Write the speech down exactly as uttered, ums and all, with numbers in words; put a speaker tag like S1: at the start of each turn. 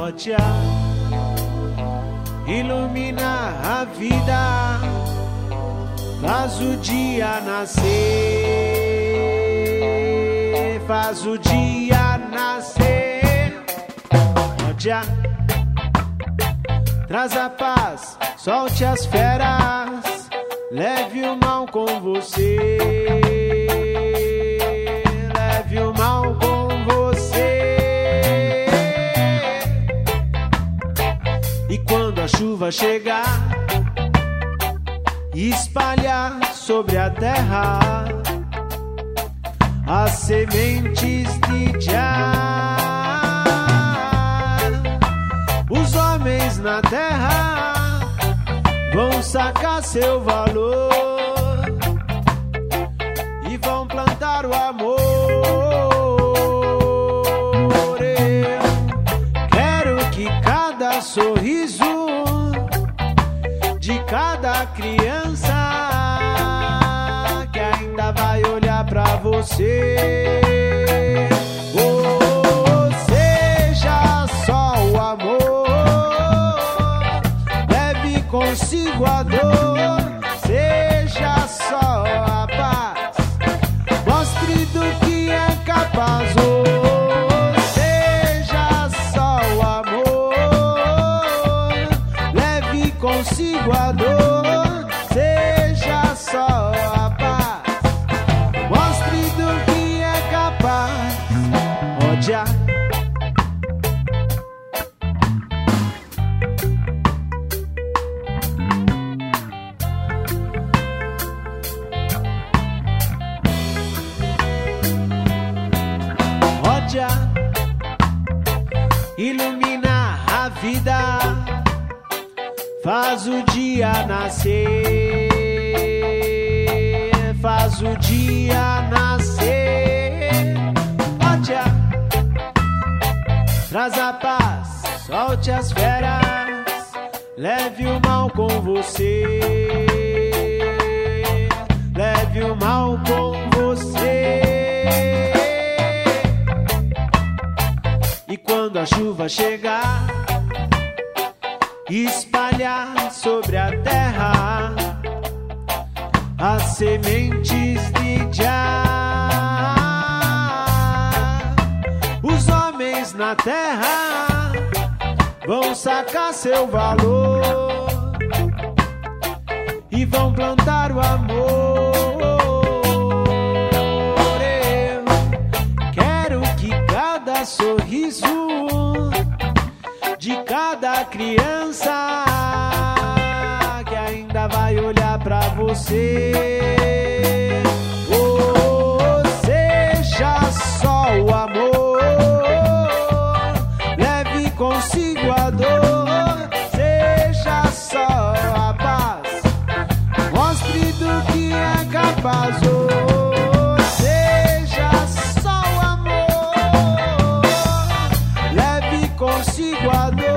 S1: Ódia ilumina a vida, faz o dia nascer, faz o dia nascer. Ódia traz a paz, solte as feras, leve o mal com você, leve o mal com você. E quando a chuva chegar, espalhar sobre a terra as sementes de Jah. Os homens na terra vão sacar seu valor e vão plantar o amor. Eu quero que cada sorriso de cada criança que ainda vai olhar pra você, oh, seja só o amor, leve consigo a dor, seja só a paz, mostre do que é capaz, oh, seja só o amor, leve consigo a dor, seja só a paz, mostre do que é capaz. Ódia Ódia ilumina a vida, faz o dia nascer, faz o dia nascer. Ódia traz a paz, solte as feras, leve o mal com você, leve o mal com você. E quando a chuva chegar, espalhar sobre a terra as sementes de Jah. Os homens na terra vão sacar seu valor e vão plantar o amor. Eu quero que cada sorriso de cada criança que ainda vai olhar pra você, oh, seja só o amor, leve consigo a dor, seja só a paz, mostre do que é capaz, oh, seja só o amor, leve consigo a dor,